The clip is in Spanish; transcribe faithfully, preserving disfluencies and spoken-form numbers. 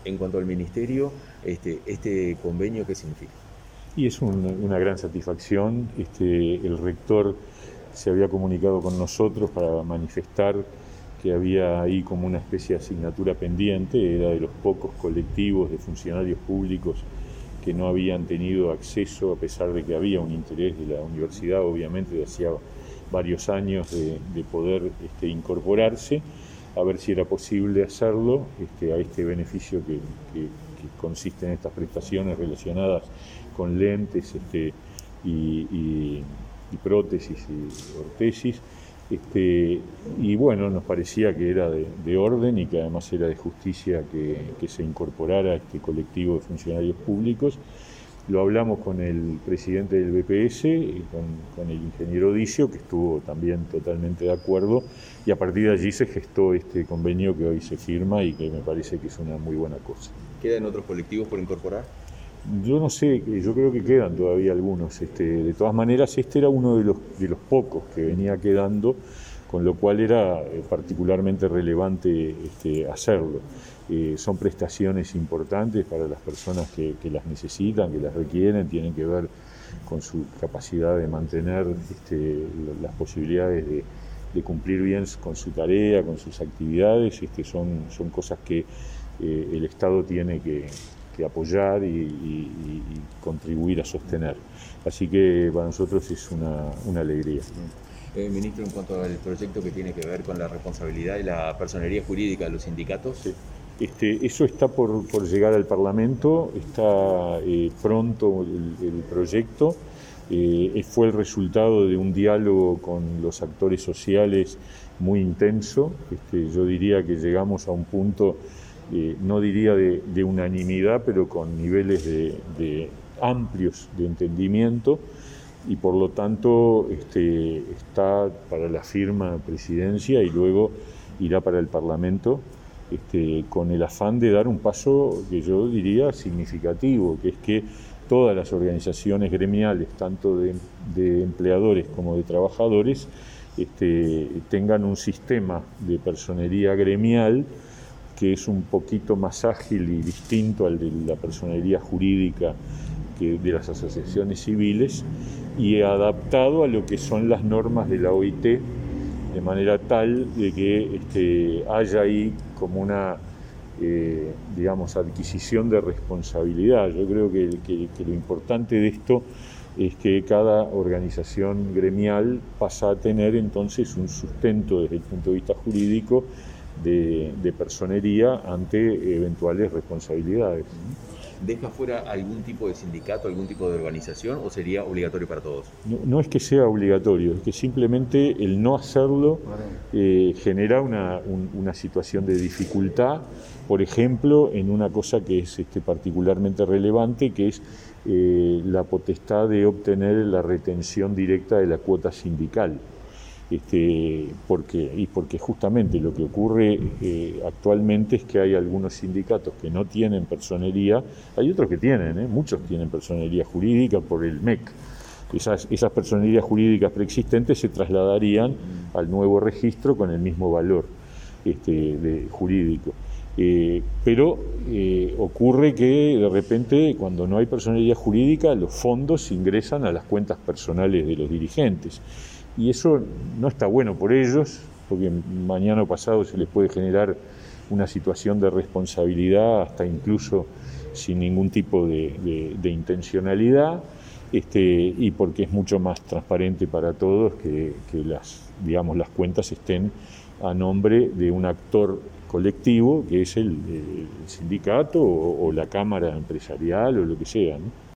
En cuanto al Ministerio, este, este convenio, ¿qué significa? Y es un, una gran satisfacción. Este, el rector se había comunicado con nosotros para manifestar que había ahí como una especie de asignatura pendiente, era de los pocos colectivos de funcionarios públicos que no habían tenido acceso, a pesar de que había un interés de la universidad, obviamente, de hacía varios años de, de poder este, incorporarse, a ver si era posible hacerlo, este, a este beneficio que, que, que consiste en estas prestaciones relacionadas con lentes este, y, y, y prótesis y ortesis. Este, y bueno, nos parecía que era de, de orden y que además era de justicia que, que se incorporara a este colectivo de funcionarios públicos. Lo hablamos con el presidente del B P S y con, con el ingeniero Dicio, que estuvo también totalmente de acuerdo, y a partir de allí se gestó este convenio que hoy se firma y que me parece que es una muy buena cosa. ¿Quedan otros colectivos por incorporar? Yo no sé, yo creo que quedan todavía algunos. Este, de todas maneras, este era uno de los, de los pocos que venía quedando, con lo cual era eh, particularmente relevante este, hacerlo. Eh, son prestaciones importantes para las personas que, que las necesitan, que las requieren, tienen que ver con su capacidad de mantener este, las posibilidades de, de cumplir bien con su tarea, con sus actividades. Este, son, son cosas que eh, el Estado tiene que que apoyar y, y, y contribuir a sostener. Así que para nosotros es una, una alegría. Eh, ministro, en cuanto al proyecto que tiene que ver con la responsabilidad y la personería jurídica de los sindicatos. Sí. Este, eso está por, por llegar al Parlamento, está eh, pronto el, el proyecto. Eh, fue el resultado de un diálogo con los actores sociales muy intenso. Este, yo diría que llegamos a un punto, Eh, no diría de, de unanimidad, pero con niveles de, de amplios de entendimiento, y por lo tanto este, está para la firma presidencia y luego irá para el Parlamento, este, con el afán de dar un paso que yo diría significativo, que es que todas las organizaciones gremiales, tanto de, de empleadores como de trabajadores, este, tengan un sistema de personería gremial que es un poquito más ágil y distinto al de la personería jurídica que de las asociaciones civiles, y adaptado a lo que son las normas de la O I T, de manera tal de que este, haya ahí como una, eh, digamos, adquisición de responsabilidad. Yo creo que, que, que lo importante de esto es que cada organización gremial pasa a tener entonces un sustento desde el punto de vista jurídico De, de personería ante eventuales responsabilidades. ¿Deja fuera algún tipo de sindicato, algún tipo de organización, o sería obligatorio para todos? No, no es que sea obligatorio, es que simplemente el no hacerlo eh, genera una, un, una situación de dificultad, por ejemplo, en una cosa que es este, particularmente relevante, que es eh, la potestad de obtener la retención directa de la cuota sindical. Este, porque, y porque justamente lo que ocurre eh, actualmente es que hay algunos sindicatos que no tienen personería, hay otros que tienen, ¿eh? Muchos tienen personería jurídica por el M E C. Esas, esas personerías jurídicas preexistentes se trasladarían al nuevo registro con el mismo valor este, de, jurídico. Eh, pero eh, ocurre que de repente, cuando no hay personería jurídica, los fondos ingresan a las cuentas personales de los dirigentes. Y eso no está bueno por ellos, porque mañana o pasado se les puede generar una situación de responsabilidad, hasta incluso sin ningún tipo de, de, de intencionalidad, este, y porque es mucho más transparente para todos que, que las, digamos, las cuentas estén a nombre de un actor colectivo, que es el, el sindicato o, o la cámara empresarial o lo que sea, ¿no?